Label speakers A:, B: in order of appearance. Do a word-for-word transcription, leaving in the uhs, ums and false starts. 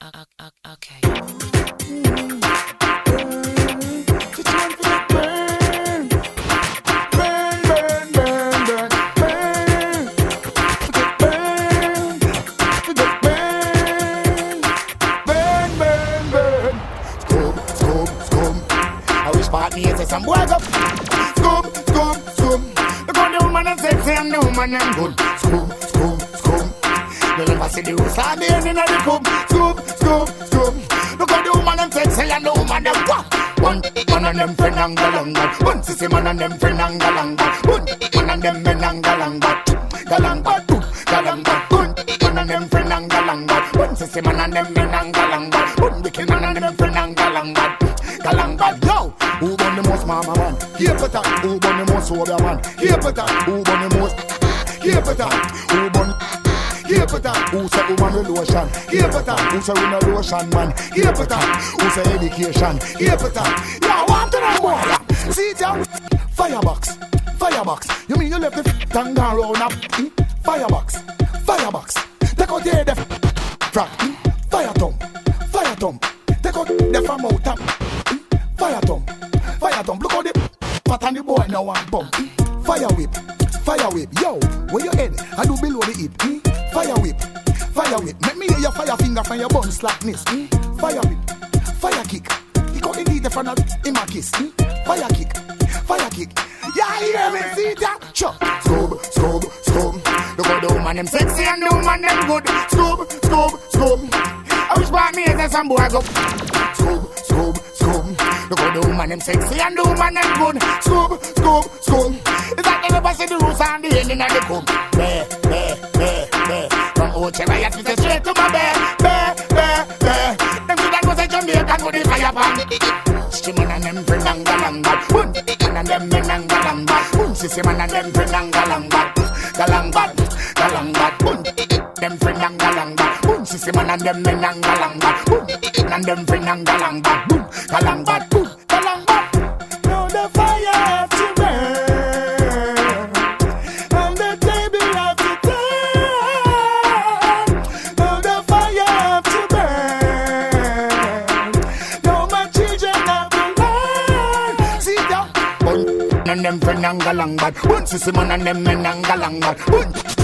A: Okay.
B: Some boy go scoop, scoop, scoop. Look on the woman and sexy and the woman and good. Scoop, scoop, scoop. You never see the rooster and the end in the coop. Scoop, scoop, scoop. Look on the woman and sexy and the woman and what? One man and them friend and galanga. One sissy man and them friend and galanga. One man and them men and galanga. Galanga, galanga. One man and them friend and galanga. One sissy man and them men and galanga. One wicked man and them friend and galanga. Galanga, yo. Who born the most mama man? Here for that. Who born the most sober man? Here for that. Who born the most? Here for that. Who born? Here for that. Who say woman with lotion? Here for that. Who say we no lotion man? Here for that. Who say education? Here for that. Yeah, I want to know more. See it out. Firebox, firebox. You mean you left the f*** and gone round up? Hmm? Firebox, firebox. Take out the head of track. Fire thumb, fire thumb. Take out the from out top. Fire thumb, fire thumb. Look how the pat and the boy now want bump. Fire whip, fire whip. Yo, where your head? I do below the hip. Fire whip, fire whip. Make me hear your fire finger from your bum slackness. Fire whip, fire kick. He got the lead the front of him a kiss. Fire kick, fire kick. Yeah, you hear me? See that? Sure. Scoob, scoob, scoob. Look how the woman them sexy and the woman them good. Scoob, scoob, scoob. I wish by me as some boy go. Scoob, scoob, scoob. Look how the woman them sexy and the woman them good. Scoob, scoob, scoob. It's like they never see the roots and the ending of the coop. Bear, bear, bear, bear. From Oche Riot to straight to my bear, bear, bear, bear. Them good and go say Jamaican with the fire pan. Stiman and them friend and galanga. Boom, man and them men and galanga. Boom, sissy man and them friend and galanga. Galanga, galanga. Boom, them friend and galanga. Boom, sissy man and them men and galanga. Boom, and them friend and galanga. Boom, galanga, boom, galanga. Now the fire have to burn, and the table have to turn. Now the fire have to burn. Now my children have to learn. See that? Boom, and them friend and galanga. Boom, sissy man and them men and galanga. Boom.